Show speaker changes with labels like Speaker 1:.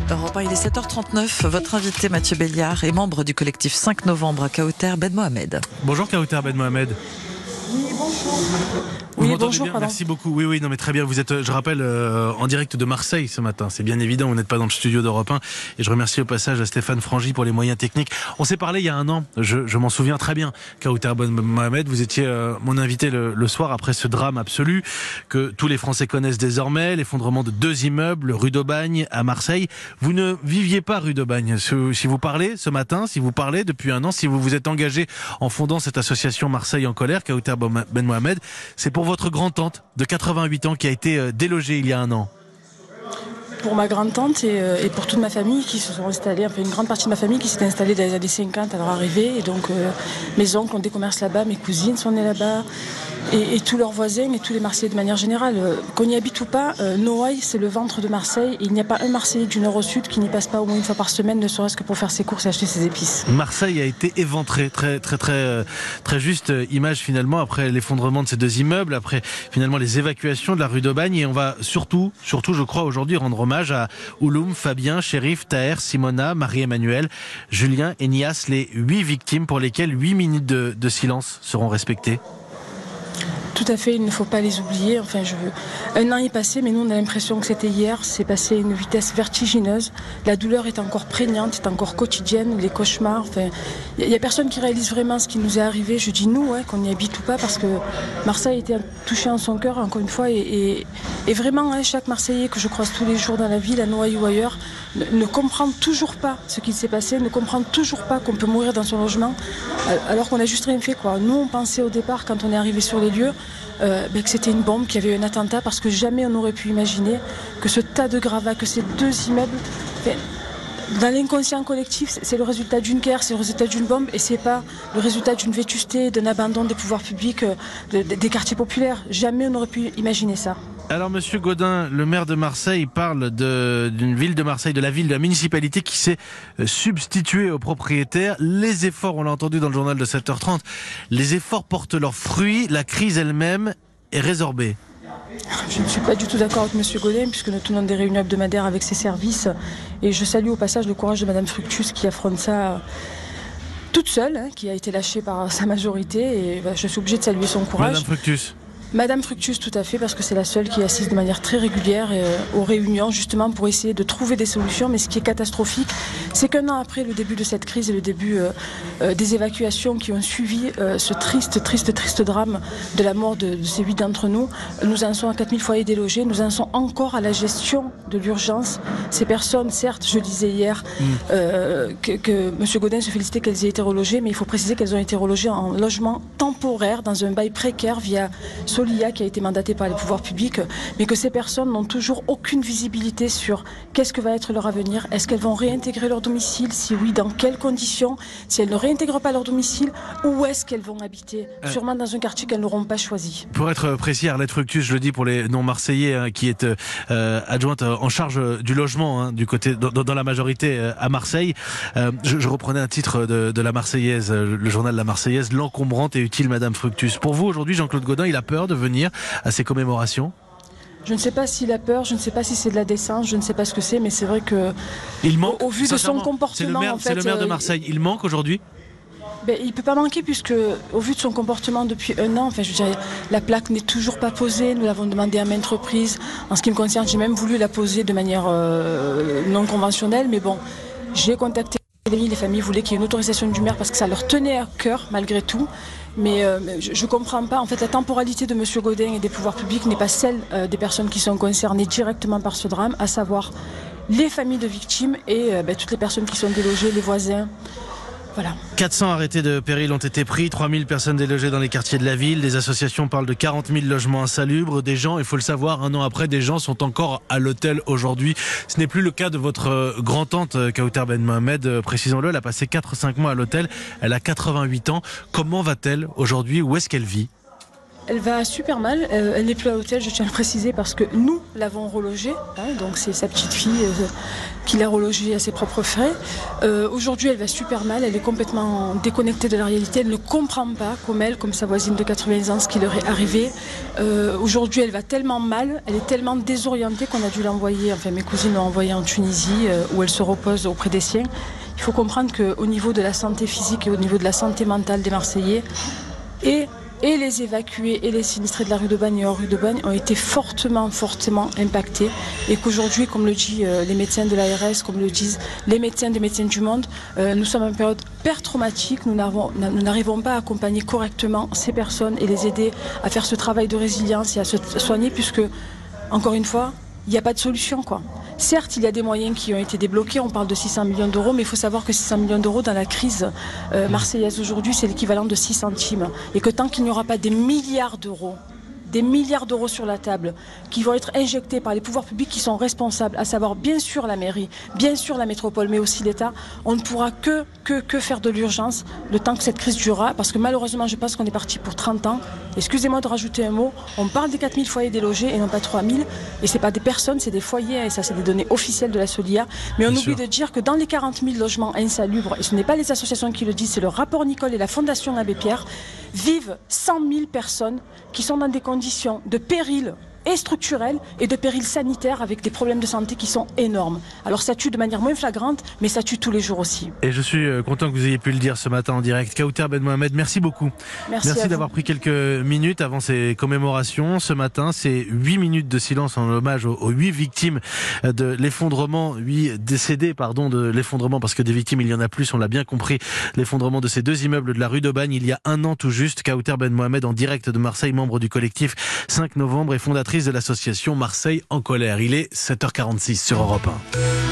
Speaker 1: Europe 1, il est 7h39. Votre invité Mathieu Béliard est membre du collectif 5 novembre à Kauter Ben Mohamed.
Speaker 2: Bonjour Kauter Ben Mohamed.
Speaker 3: Oui, bonjour.
Speaker 2: Vous
Speaker 3: Oui,
Speaker 2: m'entendez
Speaker 3: bonjour,
Speaker 2: bien.
Speaker 3: pardon.
Speaker 2: Merci beaucoup. Oui, non mais très bien. Vous êtes, je rappelle, en direct de Marseille ce matin. C'est bien évident, vous n'êtes pas dans le studio d'Europe 1. Et je remercie au passage à Stéphane Frangy pour les moyens techniques. On s'est parlé il y a un an, je m'en souviens très bien. Kauter Ben Mohamed, vous étiez mon invité le soir après ce drame absolu que tous les Français connaissent désormais, l'effondrement de 2 immeubles, rue d'Aubagne à Marseille. Vous ne viviez pas rue d'Aubagne. Si vous parlez ce matin, si vous parlez depuis un an, si vous vous êtes engagé en fondant cette association Marseille en colère, Kauter Ben Mohamed, c'est pour votre grand-tante de 88 ans qui a été délogée il y a un an.
Speaker 3: Pour ma grande-tante et pour toute ma famille qui se sont installés, enfin une grande partie de ma famille qui s'est installée dans les années 50 à leur arrivée. Et donc mes oncles ont des commerces là-bas, mes cousines sont nées là-bas. Et tous leurs voisins et tous les Marseillais de manière générale. Qu'on y habite ou pas, Noailles, c'est le ventre de Marseille. Et il n'y a pas un Marseillais du nord au sud qui n'y passe pas au moins une fois par semaine, ne serait-ce que pour faire ses courses et acheter ses épices.
Speaker 2: Marseille a été éventrée, très juste image finalement après l'effondrement de ces 2 immeubles, après finalement les évacuations de la rue d'Aubagne. Et on va surtout je crois aujourd'hui rendre hommage à Ouloum, Fabien, Chérif, Taher, Simona, Marie-Emmanuelle, Julien et Nias, les 8 victimes pour lesquelles 8 minutes de silence seront respectées.
Speaker 3: Tout à fait, il ne faut pas les oublier. Enfin, un an est passé, mais nous on a l'impression que c'était hier. C'est passé à une vitesse vertigineuse. La douleur est encore prégnante, est encore quotidienne. Les cauchemars. Enfin, il y a personne qui réalise vraiment ce qui nous est arrivé. Je dis nous, qu'on y habite ou pas, parce que Marseille a été touché en son cœur encore une fois. Et vraiment, chaque Marseillais que je croise tous les jours dans la ville, à Noailles ou ailleurs, ne comprend toujours pas ce qui s'est passé, ne comprend toujours pas qu'on peut mourir dans son logement, alors qu'on a juste rien fait, quoi. Nous, on pensait au départ, quand on est arrivé sur les lieux, que c'était une bombe, qu'il y avait eu un attentat, parce que jamais on aurait pu imaginer que ce tas de gravats, que ces 2 immeubles, dans l'inconscient collectif, c'est le résultat d'une guerre, c'est le résultat d'une bombe, et c'est pas le résultat d'une vétusté, d'un abandon des pouvoirs publics, des quartiers populaires. Jamais on n'aurait pu imaginer ça.
Speaker 2: Alors Monsieur Gaudin, le maire de Marseille, parle d'une ville de Marseille, de la municipalité qui s'est substituée aux propriétaires. Les efforts, on l'a entendu dans le journal de 7h30, les efforts portent leurs fruits, la crise elle-même est résorbée.
Speaker 3: Je ne suis pas du tout d'accord avec M. Gaudin, puisque nous tenons des réunions hebdomadaires avec ses services, et je salue au passage le courage de Mme Fructus qui affronte ça toute seule, qui a été lâchée par sa majorité, et je suis obligée de saluer son courage.
Speaker 2: Madame Fructus.
Speaker 3: Madame Fructus, tout à fait, parce que c'est la seule qui assiste de manière très régulière aux réunions, justement pour essayer de trouver des solutions. Mais ce qui est catastrophique, c'est qu'un an après le début de cette crise et le début des évacuations qui ont suivi ce triste drame de la mort de ces 8 d'entre nous, nous en sommes à 4000 foyers délogés, nous en sommes encore à la gestion de l'urgence. Ces personnes, certes, je disais hier que M. Gaudin se félicitait qu'elles aient été relogées, mais il faut préciser qu'elles ont été relogées en logement temporaire, dans un bail précaire via Solia, qui a été mandaté par les pouvoirs publics, mais que ces personnes n'ont toujours aucune visibilité sur qu'est-ce que va être leur avenir. Est-ce qu'elles vont réintégrer leur domicile? Si oui, dans quelles conditions? Si elles ne réintègrent pas leur domicile, où est-ce qu'elles vont habiter? Sûrement dans un quartier qu'elles n'auront pas choisi.
Speaker 2: Pour être précis, Arlette Fructus, je le dis pour les non-marseillais, qui est adjointe en charge du logement, du côté dans la majorité à Marseille. Je reprenais un titre de la Marseillaise, le journal La Marseillaise, l'encombrante et utile Madame Fructus. Pour vous, aujourd'hui, Jean-Claude Gaudin, il a peur de venir à ces commémorations?
Speaker 3: Je ne sais pas s'il a peur, je ne sais pas si c'est de la décence, je ne sais pas ce que c'est, mais c'est vrai que
Speaker 2: il manque,
Speaker 3: au vu de son comportement,
Speaker 2: c'est le maire de Marseille. Il manque aujourd'hui?
Speaker 3: Il ne peut pas manquer, puisque au vu de son comportement depuis un an, je veux dire, la plaque n'est toujours pas posée, nous l'avons demandé à maintes reprises. En ce qui me concerne, j'ai même voulu la poser de manière non conventionnelle, mais bon, j'ai contacté les familles, voulaient qu'il y ait une autorisation du maire parce que ça leur tenait à cœur malgré tout. Mais je ne comprends pas. En fait, la temporalité de M. Gaudin et des pouvoirs publics n'est pas celle des personnes qui sont concernées directement par ce drame, à savoir les familles de victimes et toutes les personnes qui sont délogées, les voisins. Voilà.
Speaker 2: 400 arrêtés de péril ont été pris, 3000 personnes délogées dans les quartiers de la ville. Des associations parlent de 40 000 logements insalubres. Des gens, il faut le savoir, un an après, des gens sont encore à l'hôtel aujourd'hui. Ce n'est plus le cas de votre grand-tante Kauter Ben Mohamed, précisons-le. Elle a passé 4-5 mois à l'hôtel. Elle a 88 ans. Comment va-t-elle aujourd'hui? Où est-ce qu'elle vit?
Speaker 3: Elle va super mal, elle n'est plus à l'hôtel, je tiens à le préciser, parce que nous l'avons relogée, donc c'est sa petite fille qui l'a relogée à ses propres frais. Aujourd'hui elle va super mal, elle est complètement déconnectée de la réalité, elle ne comprend pas comme sa voisine de 80 ans, ce qui leur est arrivé. Aujourd'hui elle va tellement mal, elle est tellement désorientée qu'on a dû l'envoyer, mes cousines l'ont envoyée en Tunisie, où elle se repose auprès des siens. Il faut comprendre qu'au niveau de la santé physique et au niveau de la santé mentale des Marseillais, et les évacués et les sinistrés de la rue d'Aubagne et hors rue d'Aubagne ont été fortement impactés, et qu'aujourd'hui, comme le disent les médecins de l'ARS, comme le disent les médecins des Médecins du Monde, nous sommes en période traumatique. Nous n'arrivons pas à accompagner correctement ces personnes et les aider à faire ce travail de résilience et à se soigner, puisque, encore une fois, il n'y a pas de solution, quoi. Certes, il y a des moyens qui ont été débloqués, on parle de 600 millions d'euros, mais il faut savoir que 600 millions d'euros dans la crise marseillaise aujourd'hui, c'est l'équivalent de 6 centimes. Et que tant qu'il n'y aura pas des milliards d'euros sur la table, qui vont être injectés par les pouvoirs publics qui sont responsables, à savoir bien sûr la mairie, bien sûr la métropole, mais aussi l'État, on ne pourra que faire de l'urgence le temps que cette crise durera, parce que malheureusement je pense qu'on est parti pour 30 ans. Excusez-moi de rajouter un mot, on parle des 4000 foyers délogés et non pas 3000, et c'est pas des personnes, c'est des foyers, et ça c'est des données officielles de la Solia, mais on oublie de dire que dans les 40 000 logements insalubres, et ce n'est pas les associations qui le disent, c'est le rapport Nicole et la Fondation Abbé Pierre, vivent 100 000 personnes qui sont dans des conditions de péril et structurel et de péril sanitaire, avec des problèmes de santé qui sont énormes. Alors ça tue de manière moins flagrante, mais ça tue tous les jours aussi.
Speaker 2: Et je suis content que vous ayez pu le dire ce matin en direct. Kaouter Ben Mohamed, merci beaucoup. Merci d'avoir pris quelques minutes avant ces commémorations. Ce matin, c'est 8 minutes de silence en hommage aux 8 victimes de l'effondrement, 8 décédés, de l'effondrement, parce que des victimes, il y en a plus, on l'a bien compris. L'effondrement de ces 2 immeubles de la rue d'Aubagne, il y a un an tout juste. Kaouter Ben Mohamed en direct de Marseille, membre du collectif 5 novembre et fondatrice de l'association Marseille en colère. Il est 7h46 sur Europe 1.